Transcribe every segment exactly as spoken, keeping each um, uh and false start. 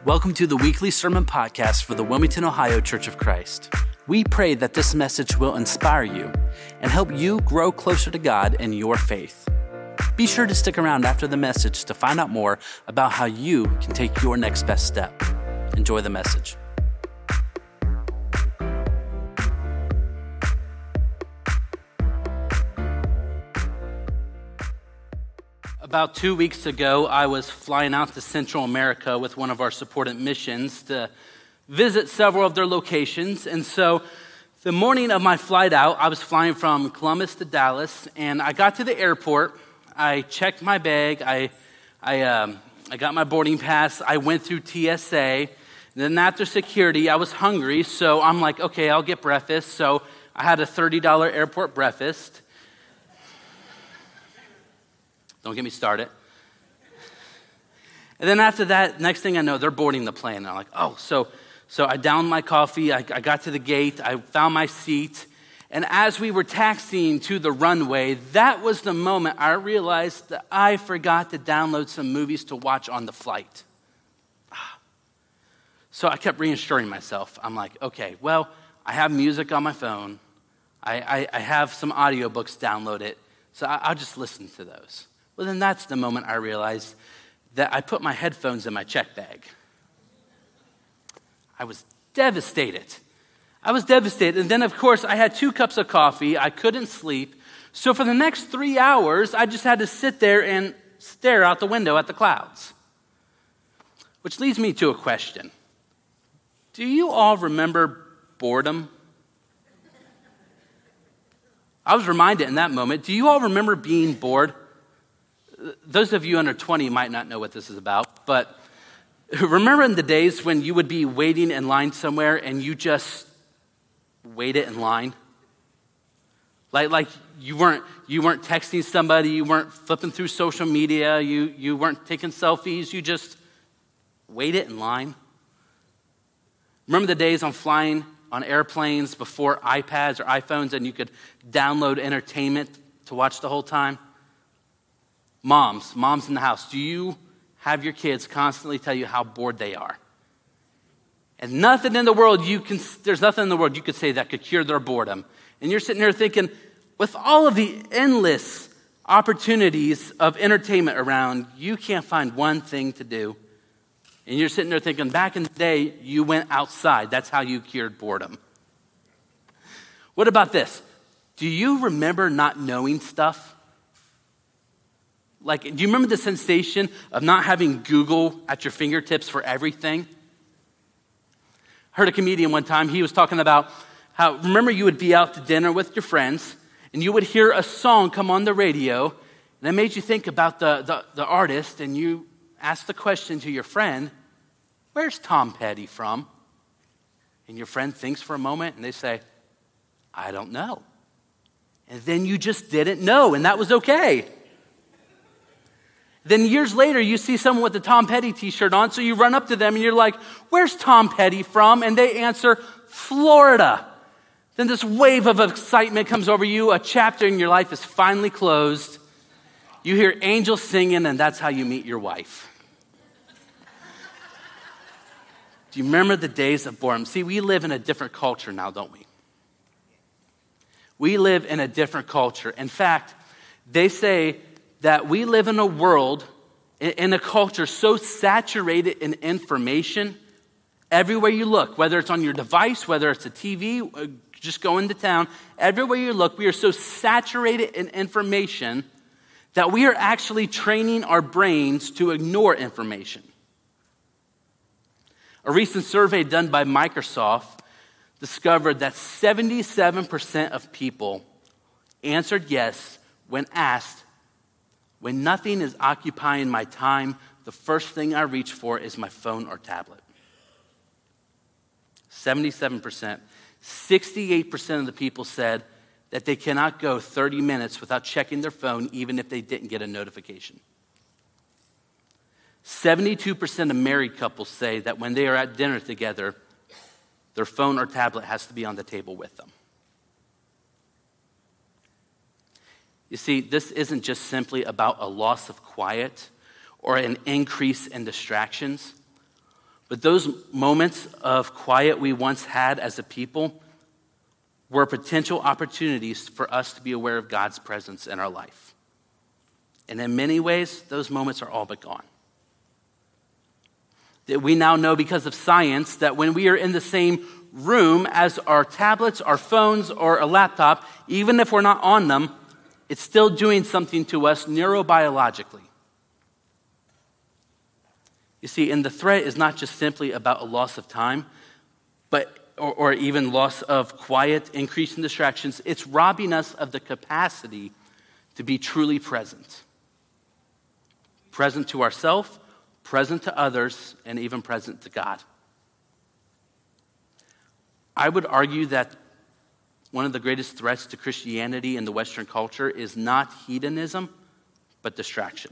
Welcome to the weekly sermon podcast for the Wilmington, Ohio Church of Christ. We pray that this message will inspire you and help you grow closer to God in your faith. Be sure to stick around after the message to find out more about how you can take your next best step. Enjoy the message. About two weeks ago, I was flying out to Central America with one of our supported missions to visit several of their locations. And so the morning of my flight out, I was flying from Columbus to Dallas, and I got to the airport. I checked my bag. I I, um, I got my boarding pass. I went through T S A. And then after security, I was hungry, so I'm like, okay, I'll get breakfast. So I had a thirty dollars airport breakfast. Don't get me started. And then after that, next thing I know, they're boarding the plane. And I'm like, oh, so so I downed my coffee. I, I got to the gate. I found my seat. And as we were taxiing to the runway, that was the moment I realized that I forgot to download some movies to watch on the flight. So I kept reassuring myself. I'm like, okay, well, I have music on my phone. I, I, I have some audiobooks downloaded, so I, I'll just listen to those. Well, then that's the moment I realized that I put my headphones in my check bag. I was devastated. I was devastated. And then, of course, I had two cups of coffee. I couldn't sleep. So for the next three hours, I just had to sit there and stare out the window at the clouds. Which leads me to a question. Do you all remember boredom? I was reminded in that moment, do you all remember being bored? Those of you under twenty might not know what this is about, but remember in the days when you would be waiting in line somewhere and you just waited in line? Like like you weren't you weren't texting somebody, you weren't flipping through social media, you, you weren't taking selfies, you just waited in line. Remember the days on flying on airplanes before iPads or iPhones and you could download entertainment to watch the whole time? Moms, moms in the house, do you have your kids constantly tell you how bored they are? And nothing in the world you can, there's nothing in the world you could say that could cure their boredom. And you're sitting there thinking, with all of the endless opportunities of entertainment around, you can't find one thing to do. And you're sitting there thinking, back in the day, you went outside. That's how you cured boredom. What about this? Do you remember not knowing stuff? Like, do you remember the sensation of not having Google at your fingertips for everything? I heard a comedian one time, he was talking about how, remember you would be out to dinner with your friends, and you would hear a song come on the radio, and that made you think about the, the, the artist, and you asked the question to your friend, where's Tom Petty from? And your friend thinks for a moment, and they say, I don't know. And then you just didn't know, and that was okay. Then years later, you see someone with a Tom Petty t-shirt on, so you run up to them and you're like, where's Tom Petty from? And they answer, Florida. Then this wave of excitement comes over you. A chapter in your life is finally closed. You hear angels singing, and that's how you meet your wife. Do you remember the days of boredom? See, we live in a different culture now, don't we? We live in a different culture. In fact, they say that we live in a world, in a culture so saturated in information, everywhere you look, whether it's on your device, whether it's a T V, just go into town, everywhere you look, we are so saturated in information that we are actually training our brains to ignore information. A recent survey done by Microsoft discovered that seventy-seven percent of people answered yes when asked, when nothing is occupying my time, the first thing I reach for is my phone or tablet. seventy-seven percent. sixty-eight percent of the people said that they cannot go thirty minutes without checking their phone, even if they didn't get a notification. seventy-two percent of married couples say that when they are at dinner together, their phone or tablet has to be on the table with them. You see, this isn't just simply about a loss of quiet or an increase in distractions. But those moments of quiet we once had as a people were potential opportunities for us to be aware of God's presence in our life. And in many ways, those moments are all but gone. That we now know because of science that when we are in the same room as our tablets, our phones, or a laptop, even if we're not on them, it's still doing something to us neurobiologically. You see, and the threat is not just simply about a loss of time, but or, or even loss of quiet, increasing distractions. It's robbing us of the capacity to be truly present. Present to ourselves, present to others, and even present to God. I would argue that one of the greatest threats to Christianity in the Western culture is not hedonism, but distraction.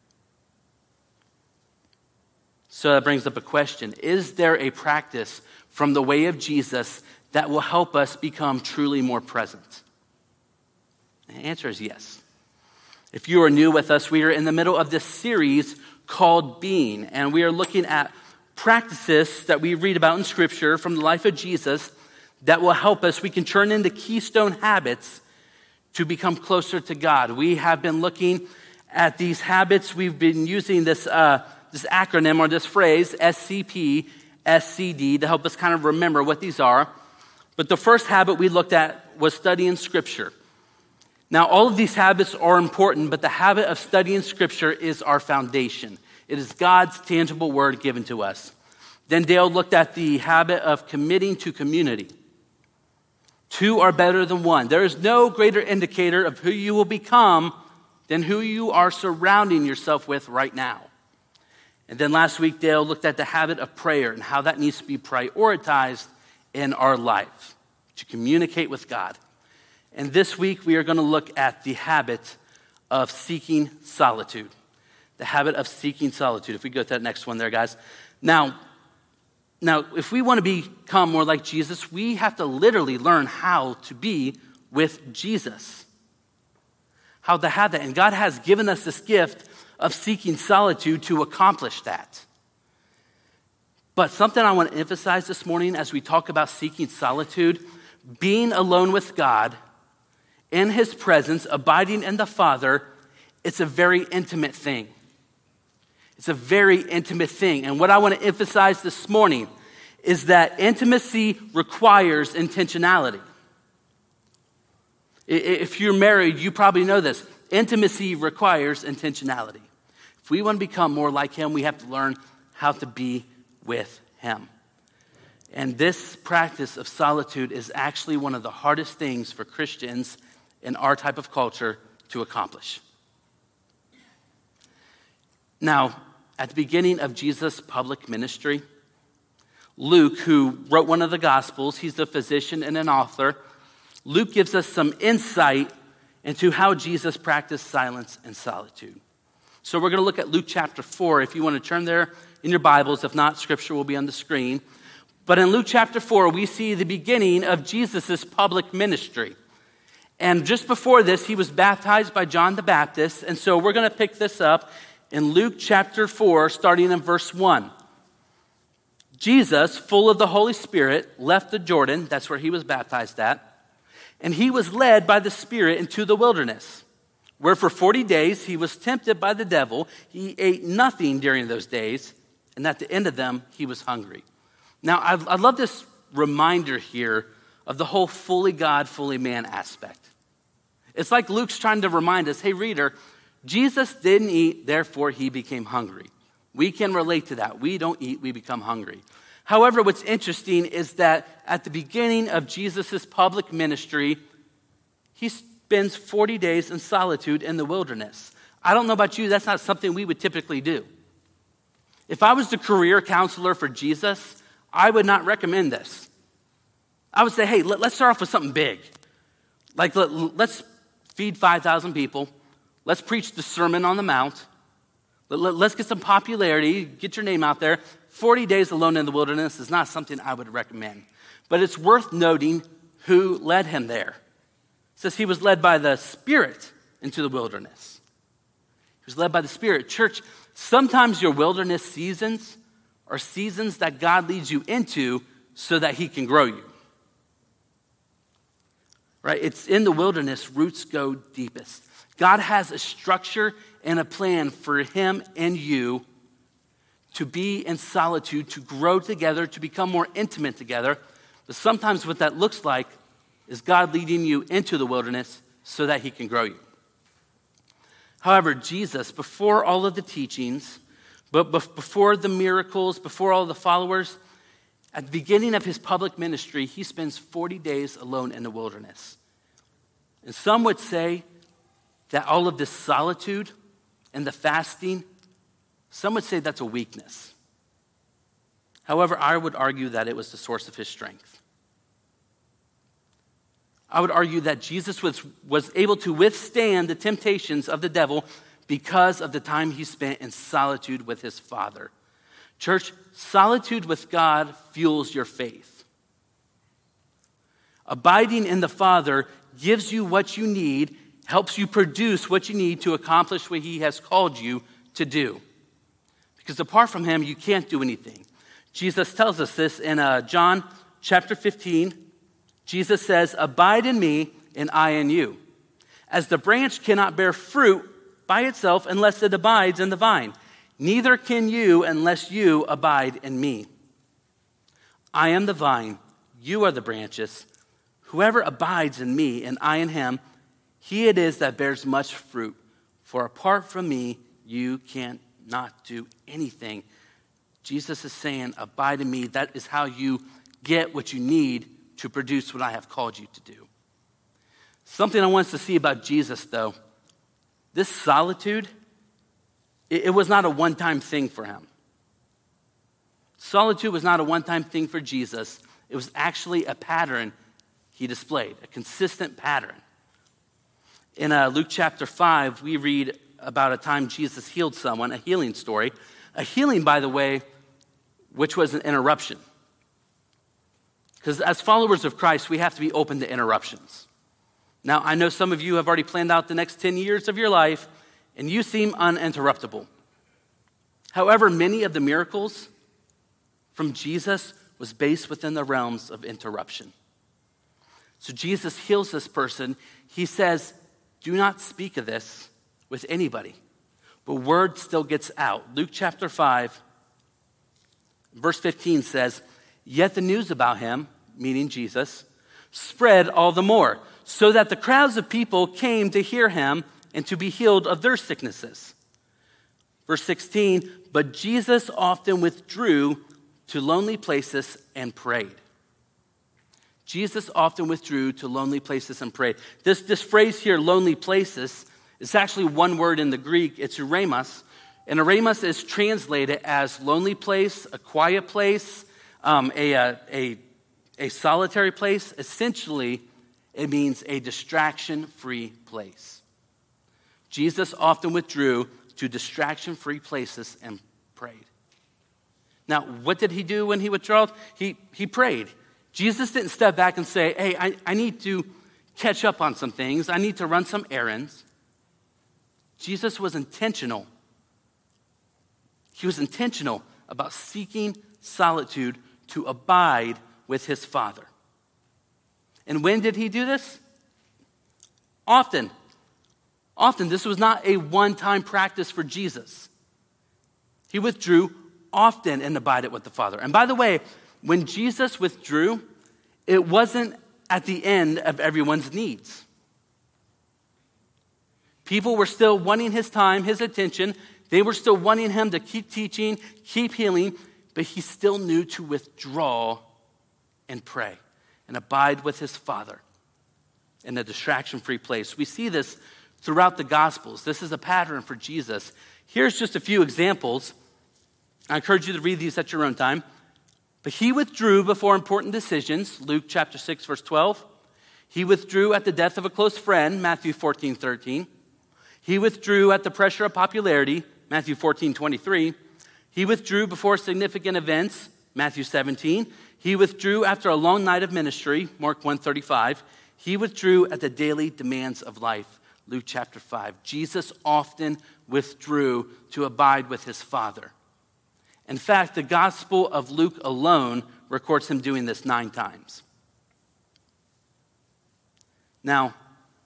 So that brings up a question. Is there a practice from the way of Jesus that will help us become truly more present? The answer is yes. If you are new with us, we are in the middle of this series called Being, and we are looking at practices that we read about in Scripture from the life of Jesus that will help us. We can turn into keystone habits to become closer to God. We have been looking at these habits. We've been using this uh, this acronym or this phrase, S C P, S C D, to help us kind of remember what these are. But the first habit we looked at was studying Scripture. Now, all of these habits are important, but the habit of studying Scripture is our foundation. It is God's tangible word given to us. Then Dale looked at the habit of committing to community. Two are better than one. There is no greater indicator of who you will become than who you are surrounding yourself with right now. And then last week, Dale looked at the habit of prayer and how that needs to be prioritized in our life to communicate with God. And this week, we are going to look at the habit of seeking solitude. The habit of seeking solitude. If we go to that next one there, guys. Now, now, if we want to become more like Jesus, we have to literally learn how to be with Jesus. How to have that. And God has given us this gift of seeking solitude to accomplish that. But something I want to emphasize this morning as we talk about seeking solitude, being alone with God, in His presence, abiding in the Father, it's a very intimate thing. It's a very intimate thing. And what I want to emphasize this morning is that intimacy requires intentionality. If you're married, you probably know this. Intimacy requires intentionality. If we want to become more like Him, we have to learn how to be with Him. And this practice of solitude is actually one of the hardest things for Christians in our type of culture to accomplish. Now, at the beginning of Jesus' public ministry, Luke, who wrote one of the Gospels, he's a physician and an author, Luke gives us some insight into how Jesus practiced silence and solitude. So we're going to look at Luke chapter four. If you want to turn there in your Bibles, if not, Scripture will be on the screen. But in Luke chapter four, we see the beginning of Jesus' public ministry. And just before this, he was baptized by John the Baptist. And so we're going to pick this up in Luke chapter four, starting in verse one. Jesus, full of the Holy Spirit, left the Jordan. That's where he was baptized at. And he was led by the Spirit into the wilderness, where for forty days he was tempted by the devil. He ate nothing during those days, and at the end of them, he was hungry. Now, I, I love this reminder here of the whole fully God, fully man aspect. It's like Luke's trying to remind us, hey, reader, Jesus didn't eat, therefore he became hungry. We can relate to that. We don't eat, we become hungry. However, what's interesting is that at the beginning of Jesus' public ministry, he spends forty days in solitude in the wilderness. I don't know about you, that's not something we would typically do. If I was the career counselor for Jesus, I would not recommend this. I would say, hey, let, let's start off with something big. Like, let, let's feed five thousand people. Let's preach the Sermon on the Mount. Let, let, let's get some popularity, get your name out there. forty days alone in the wilderness is not something I would recommend. But it's worth noting who led him there. It says he was led by the Spirit into the wilderness. He was led by the Spirit. Church, sometimes your wilderness seasons are seasons that God leads you into so that he can grow you. Right? It's in the wilderness roots go deepest. God has a structure and a plan for him and you to be in solitude, to grow together, to become more intimate together. But sometimes what that looks like is God leading you into the wilderness so that he can grow you. However, Jesus, before all of the teachings, but before the miracles, before all the followers, at the beginning of his public ministry, he spends forty days alone in the wilderness. And some would say that all of this solitude and the fasting, some would say that's a weakness. However, I would argue that it was the source of his strength. I would argue that Jesus was, was able to withstand the temptations of the devil because of the time he spent in solitude with his Father. Church, solitude with God fuels your faith. Abiding in the Father gives you what you need, helps you produce what you need to accomplish what he has called you to do. Because apart from him, you can't do anything. Jesus tells us this in uh, John chapter fifteen. Jesus says, "Abide in me and I in you. As the branch cannot bear fruit by itself unless it abides in the vine, neither can you unless you abide in me. I am the vine, you are the branches. Whoever abides in me and I in him, he it is that bears much fruit. For apart from me, you can't not do anything." Jesus is saying, abide in me. That is how you get what you need to produce what I have called you to do. Something I want us to see about Jesus, though, this solitude, it, it was not a one-time thing for him. Solitude was not a one-time thing for Jesus. It was actually a pattern he displayed, a consistent pattern. In uh, Luke chapter five, we read about a time Jesus healed someone, a healing story. A healing, by the way, which was an interruption. Because as followers of Christ, we have to be open to interruptions. Now, I know some of you have already planned out the next ten years of your life, and you seem uninterruptible. However, many of the miracles from Jesus was based within the realms of interruption. So Jesus heals this person. He says, do not speak of this with anybody. But word still gets out. Luke chapter five, verse fifteen says, "Yet the news about him," meaning Jesus, "spread all the more, so that the crowds of people came to hear him and to be healed of their sicknesses." Verse sixteen, "But Jesus often withdrew to lonely places and prayed." Jesus often withdrew to lonely places and prayed. This, this phrase here, lonely places, is actually one word in the Greek. It's eremos. And eremos is translated as lonely place, a quiet place, um, a, a, a, a solitary place. Essentially, it means a distraction-free place. Jesus often withdrew to distraction-free places and prayed. Now, what did he do when he withdrew? He, he prayed. Jesus didn't step back and say, hey, I, I need to catch up on some things. I need to run some errands. Jesus was intentional. He was intentional about seeking solitude to abide with his Father. And when did he do this? Often. Often. This was not a one-time practice for Jesus. He withdrew often and abided with the Father. And by the way, when Jesus withdrew, it wasn't at the end of everyone's needs. People were still wanting his time, his attention. They were still wanting him to keep teaching, keep healing, but he still knew to withdraw and pray and abide with his Father in a distraction-free place. We see this throughout the Gospels. This is a pattern for Jesus. Here's just a few examples. I encourage you to read these at your own time. But he withdrew before important decisions, Luke chapter six, verse twelve. He withdrew at the death of a close friend, Matthew fourteen, thirteen. He withdrew at the pressure of popularity, Matthew fourteen, twenty-three. He withdrew before significant events, Matthew seventeen. He withdrew after a long night of ministry, Mark one, thirty-five. He withdrew at the daily demands of life, Luke chapter five. Jesus often withdrew to abide with his Father. In fact, the Gospel of Luke alone records him doing this nine times. Now,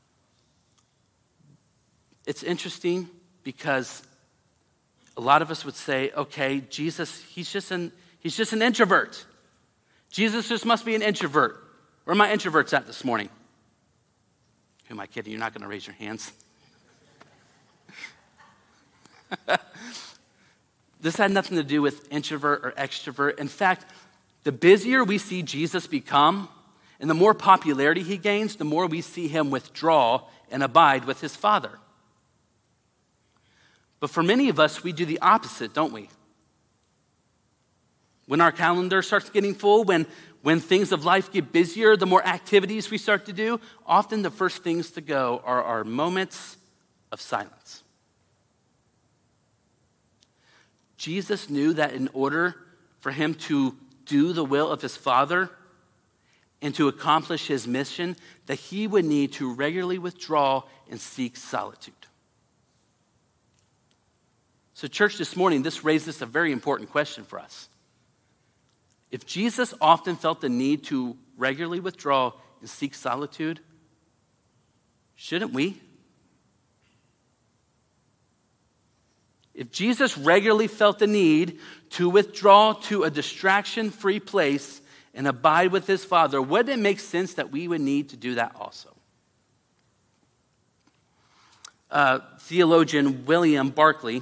it's interesting because a lot of us would say, okay, Jesus, he's just an, he's just an introvert. Jesus just must be an introvert. Where are my introverts at this morning? Who am I kidding? You're not going to raise your hands. This had nothing to do with introvert or extrovert. In fact, the busier we see Jesus become and the more popularity he gains, the more we see him withdraw and abide with his Father. But for many of us, we do the opposite, don't we? When our calendar starts getting full, when, when things of life get busier, the more activities we start to do, often the first things to go are our moments of silence. Jesus knew that in order for him to do the will of his Father and to accomplish his mission, that he would need to regularly withdraw and seek solitude. So church, this morning, this raises a very important question for us. If Jesus often felt the need to regularly withdraw and seek solitude, shouldn't we? If Jesus regularly felt the need to withdraw to a distraction-free place and abide with his Father, wouldn't it make sense that we would need to do that also? Uh, theologian William Barclay,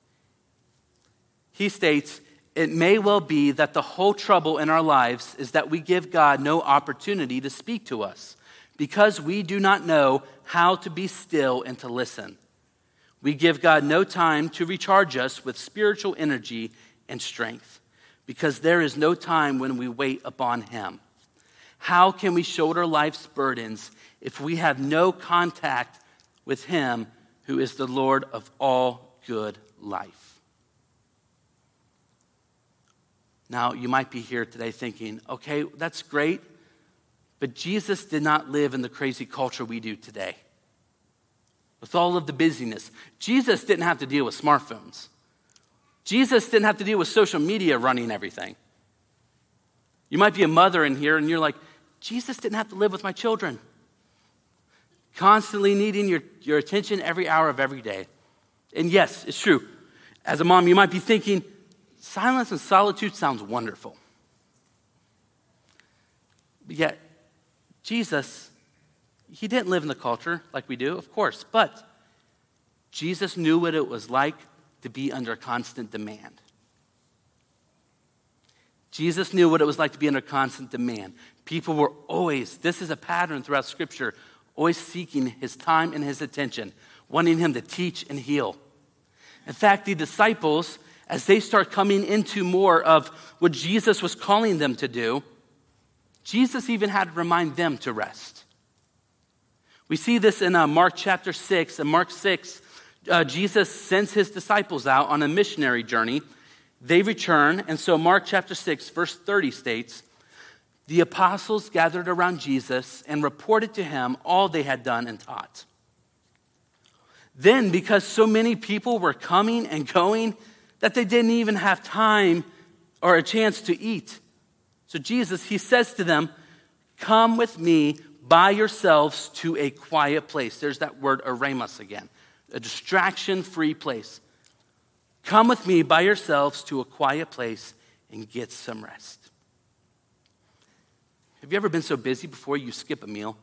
he states, it may well be that the whole trouble in our lives is that we give God no opportunity to speak to us because we do not know how to be still and to listen. We give God no time to recharge us with spiritual energy and strength because there is no time when we wait upon him. How can we shoulder life's burdens if we have no contact with him who is the Lord of all good life? Now, you might be here today thinking, okay, that's great, but Jesus did not live in the crazy culture we do today. With all of the busyness. Jesus didn't have to deal with smartphones. Jesus didn't have to deal with social media running everything. You might be a mother in here and you're like, Jesus didn't have to live with my children. Constantly needing your, your attention every hour of every day. And yes, it's true. As a mom, you might be thinking, silence and solitude sounds wonderful. But yet, Jesus, he didn't live in the culture like we do, of course, but Jesus knew what it was like to be under constant demand. Jesus knew what it was like to be under constant demand. People were always, this is a pattern throughout Scripture, always seeking his time and his attention, wanting him to teach and heal. In fact, the disciples, as they start coming into more of what Jesus was calling them to do, Jesus even had to remind them to rest. We see this in uh, Mark chapter six. In Mark six, uh, Jesus sends his disciples out on a missionary journey. They return, and so Mark chapter six, verse thirty states, the apostles gathered around Jesus and reported to him all they had done and taught. Then, because so many people were coming and going, that they didn't even have time or a chance to eat. So Jesus, he says to them, come with me by yourselves to a quiet place. There's that word eremos again, a distraction-free place. Come with me by yourselves to a quiet place and get some rest. Have you ever been so busy before you skip a meal?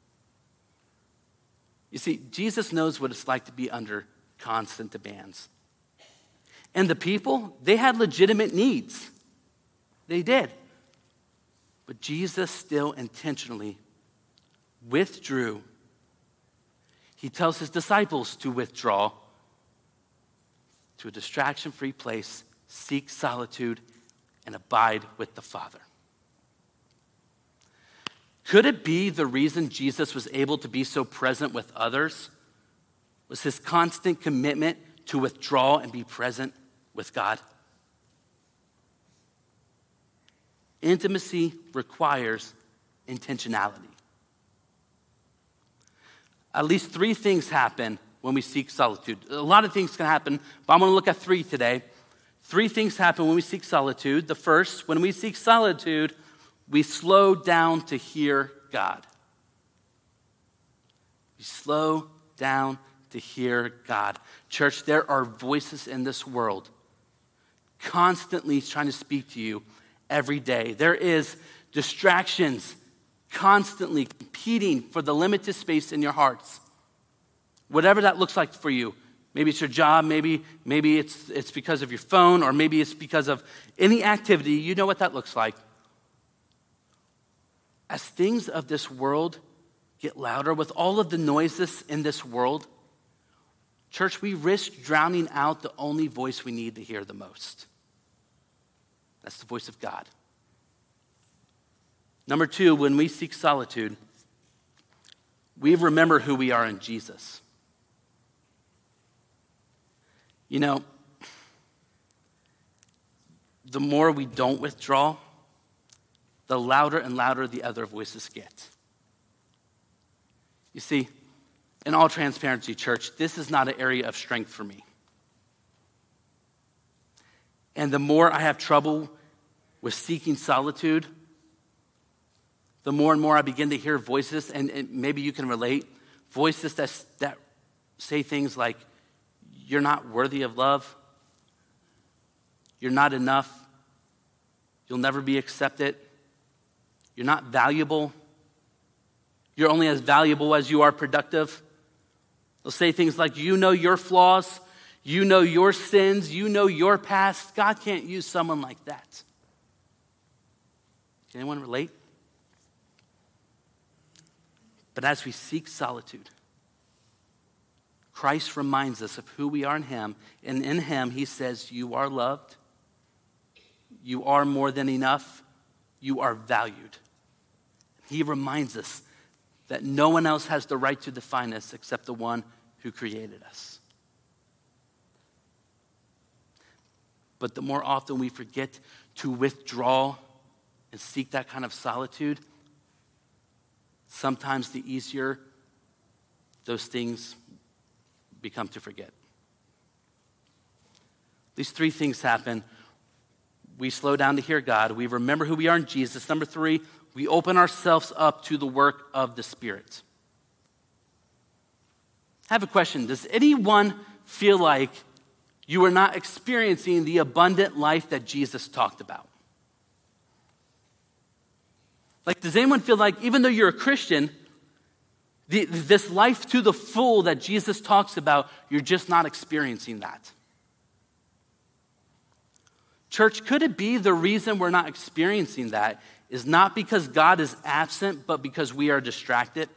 You see, Jesus knows what it's like to be under constant demands. And the people, they had legitimate needs. They did. But Jesus still intentionally withdrew. He tells his disciples to withdraw to a distraction-free place, seek solitude, and abide with the Father. Could it be the reason Jesus was able to be so present with others was his constant commitment to withdraw and be present with God? Intimacy requires intentionality. At least three things happen when we seek solitude. A lot of things can happen, but I'm going to look at three today. Three things happen when we seek solitude. The first, when we seek solitude, we slow down to hear God. We slow down to hear God. Church, there are voices in this world constantly trying to speak to you every day. There is distractions constantly competing for the limited space in your hearts. Whatever that looks like for you. Maybe it's your job, maybe, maybe it's, it's because of your phone, or maybe it's because of any activity. You know what that looks like. As things of this world get louder, with all of the noises in this world, church, we risk drowning out the only voice we need to hear the most. That's the voice of God. Number two, when we seek solitude, we remember who we are in Jesus. You know, the more we don't withdraw, the louder and louder the other voices get. You see, in all transparency, church, this is not an area of strength for me. And the more I have trouble with seeking solitude, the more and more I begin to hear voices, and, and maybe you can relate, voices that, that say things like, you're not worthy of love, you're not enough, you'll never be accepted, you're not valuable, you're only as valuable as you are productive. They'll say things like, you know your flaws, you know your sins, you know your past. God can't use someone like that. Can anyone relate? But as we seek solitude, Christ reminds us of who we are in him, and in him he says, you are loved, you are more than enough, you are valued. He reminds us that no one else has the right to define us except the one who created us. But the more often we forget to withdraw and seek that kind of solitude, sometimes the easier those things become to forget. These three things happen. We slow down to hear God. We remember who we are in Jesus. Number three, we open ourselves up to the work of the Spirit. I have a question. Does anyone feel like you are not experiencing the abundant life that Jesus talked about? Like, does anyone feel like, even though you're a Christian, the, this life to the full that Jesus talks about, you're just not experiencing that? Church, could it be the reason we're not experiencing that is not because God is absent, but because we are distracted?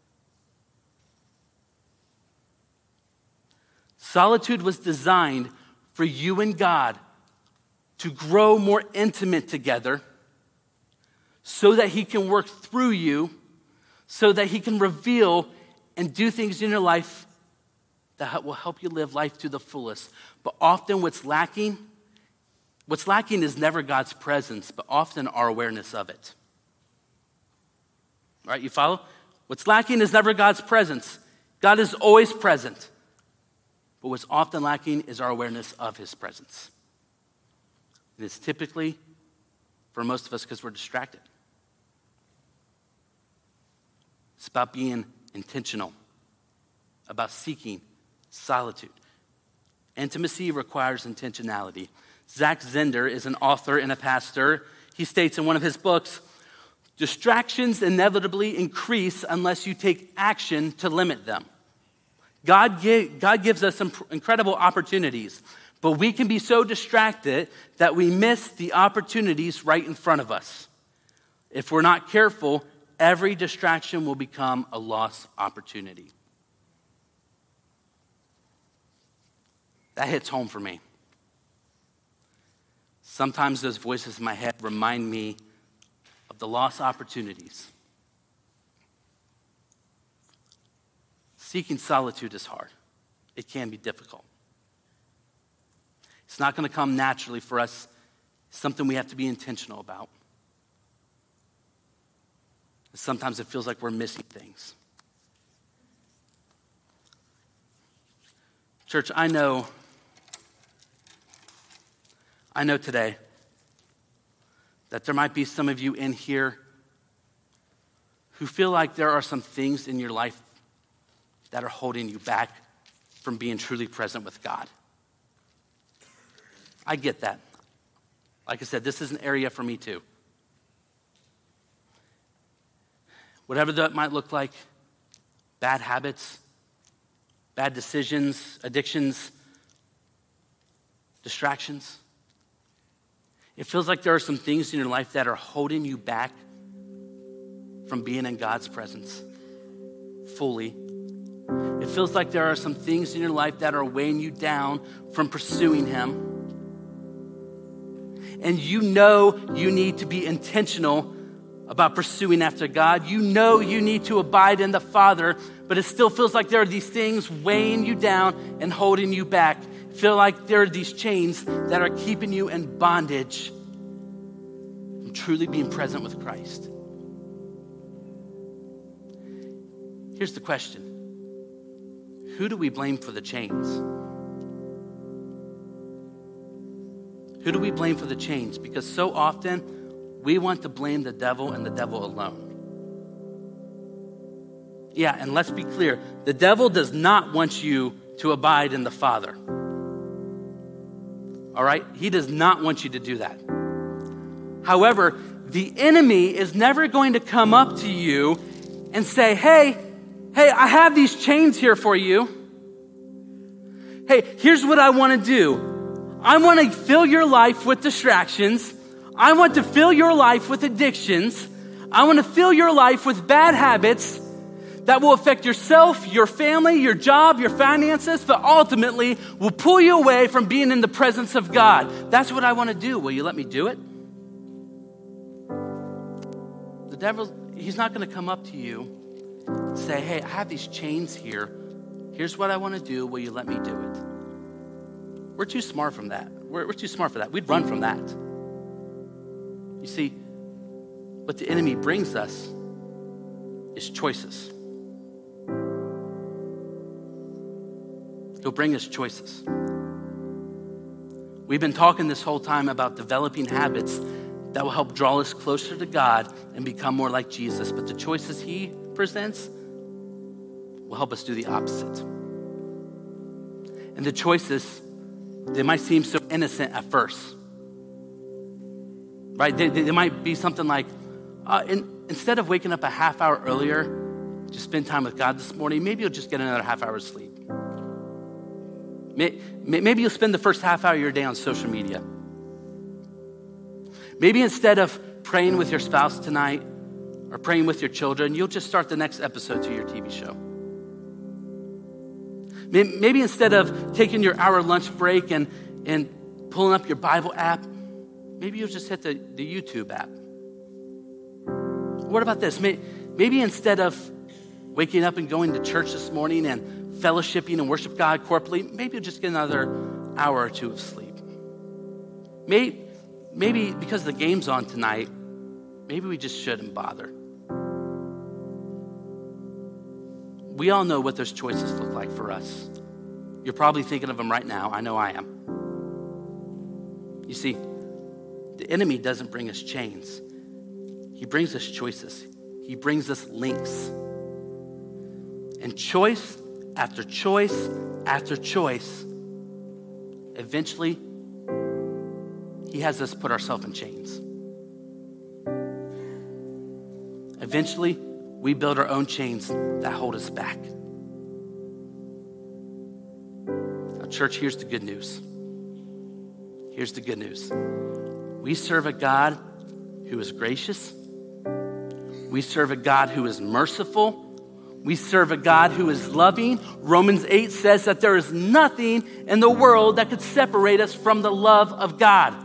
Solitude was designed for you and God to grow more intimate together so that he can work through you, so that he can reveal and do things in your life that will help you live life to the fullest. But often what's lacking, what's lacking is never God's presence, but often our awareness of it. All right, you follow? What's lacking is never God's presence. God is always present. But what's often lacking is our awareness of his presence. And it's typically, for most of us, because we're distracted. It's about being intentional, about seeking solitude. Intimacy requires intentionality. Zach Zehnder is an author and a pastor. He states in one of his books, distractions inevitably increase unless you take action to limit them. God, give, God gives us some incredible opportunities, but we can be so distracted that we miss the opportunities right in front of us. If we're not careful, every distraction will become a lost opportunity. That hits home for me. Sometimes those voices in my head remind me of the lost opportunities. Seeking solitude is hard. It can be difficult. It's not going to come naturally for us. It's something we have to be intentional about. Sometimes it feels like we're missing things. Church, I know, I know today that there might be some of you in here who feel like there are some things in your life that are holding you back from being truly present with God. I get that. Like I said, this is an area for me too. Whatever that might look like, bad habits, bad decisions, addictions, distractions. It feels like there are some things in your life that are holding you back from being in God's presence fully. It feels like there are some things in your life that are weighing you down from pursuing Him. And you know you need to be intentional about pursuing after God. You know you need to abide in the Father, but it still feels like there are these things weighing you down and holding you back. Feel like there are these chains that are keeping you in bondage from truly being present with Christ. Here's the question. Who do we blame for the chains? Who do we blame for the chains? Because so often we want to blame the devil and the devil alone. Yeah, and let's be clear. The devil does not want you to abide in the Father. All right? He does not want you to do that. However, the enemy is never going to come up to you and say, hey, hey, I have these chains here for you. Hey, here's what I want to do. I want to fill your life with distractions. I want to fill your life with addictions. I want to fill your life with bad habits that will affect yourself, your family, your job, your finances, but ultimately will pull you away from being in the presence of God. That's what I want to do. Will you let me do it? The devil, he's not going to come up to you and say, hey, I have these chains here. Here's what I want to do. Will you let me do it? We're too smart from that. We're, we're too smart for that. We'd run from that. You see, what the enemy brings us is choices. He'll bring us choices. We've been talking this whole time about developing habits that will help draw us closer to God and become more like Jesus. But the choices he presents will help us do the opposite. And the choices, they might seem so innocent at first. Right? They, they might be something like, uh, in, instead of waking up a half hour earlier to spend time with God this morning, maybe you'll just get another half hour of sleep. Maybe you'll spend the first half hour of your day on social media. Maybe instead of praying with your spouse tonight or praying with your children, you'll just start the next episode to your T V show. Maybe instead of taking your hour lunch break and, and pulling up your Bible app, maybe you'll just hit the, the YouTube app. What about this? Maybe instead of waking up and going to church this morning and fellowshipping and worship God corporately, maybe you'll just get another hour or two of sleep. Maybe, maybe because the game's on tonight, maybe we just shouldn't bother. We all know what those choices look like for us. You're probably thinking of them right now. I know I am. You see, the enemy doesn't bring us chains. He brings us choices. He brings us links. And choice after choice after choice, eventually, he has us put ourselves in chains. Eventually, we build our own chains that hold us back. Now, church, here's the good news. Here's the good news. We serve a God who is gracious. We serve a God who is merciful. We serve a God who is loving. Romans eight says that there is nothing in the world that could separate us from the love of God.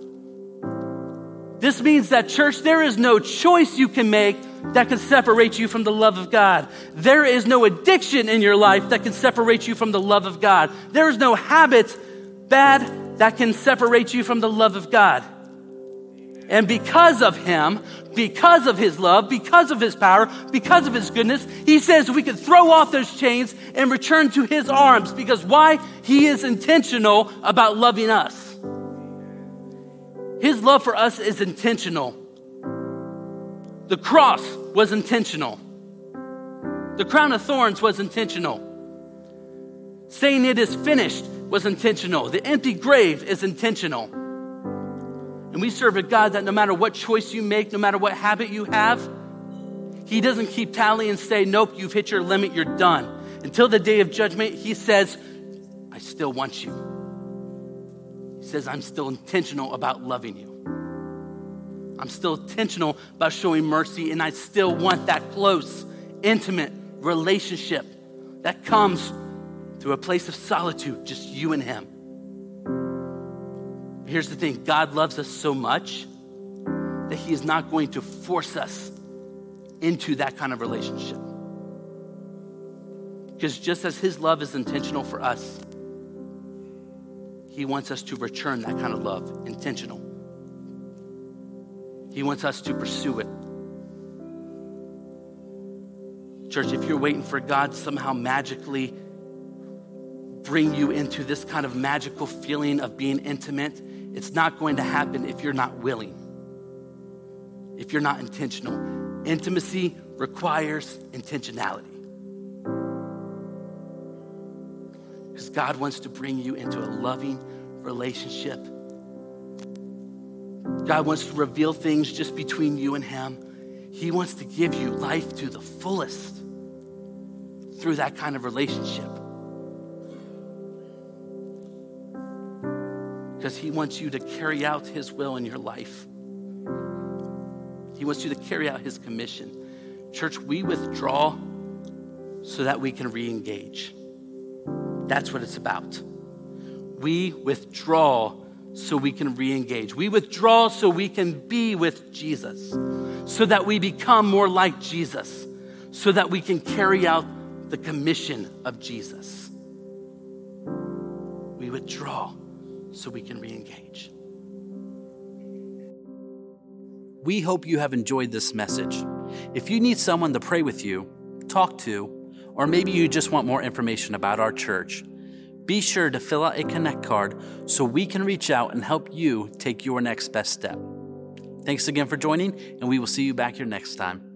This means that, church, there is no choice you can make that can separate you from the love of God. There is no addiction in your life that can separate you from the love of God. There is no habit, bad, that can separate you from the love of God. And because of him, because of his love, because of his power, because of his goodness, he says we can throw off those chains and return to his arms. Because why? He is intentional about loving us. his love for us is intentional. The cross was intentional. The crown of thorns was intentional. Saying it is finished was intentional. The empty grave is intentional. And we serve a God that no matter what choice you make, no matter what habit you have, he doesn't keep tally and say, nope, you've hit your limit, you're done. Until the day of judgment, he says, I still want you. He says, I'm still intentional about loving you. I'm still intentional about showing mercy, and I still want that close, intimate relationship that comes through a place of solitude, just you and him. Here's the thing, God loves us so much that he is not going to force us into that kind of relationship. Because just as his love is intentional for us, he wants us to return that kind of love, intentional. He wants us to pursue it. Church, if you're waiting for God to somehow magically bring you into this kind of magical feeling of being intimate, it's not going to happen if you're not willing, if you're not intentional. Intimacy requires intentionality. Because God wants to bring you into a loving relationship. God wants to reveal things just between you and him. He wants to give you life to the fullest through that kind of relationship. Because he wants you to carry out his will in your life. He wants you to carry out his commission. Church, we withdraw so that we can re-engage. That's what it's about. We withdraw so we can re-engage. We withdraw so we can be with Jesus, so that we become more like Jesus, so that we can carry out the commission of Jesus. We withdraw so we can re-engage. We hope you have enjoyed this message. If you need someone to pray with you, talk to, or maybe you just want more information about our church, be sure to fill out a Connect card so we can reach out and help you take your next best step. Thanks again for joining, and we will see you back here next time.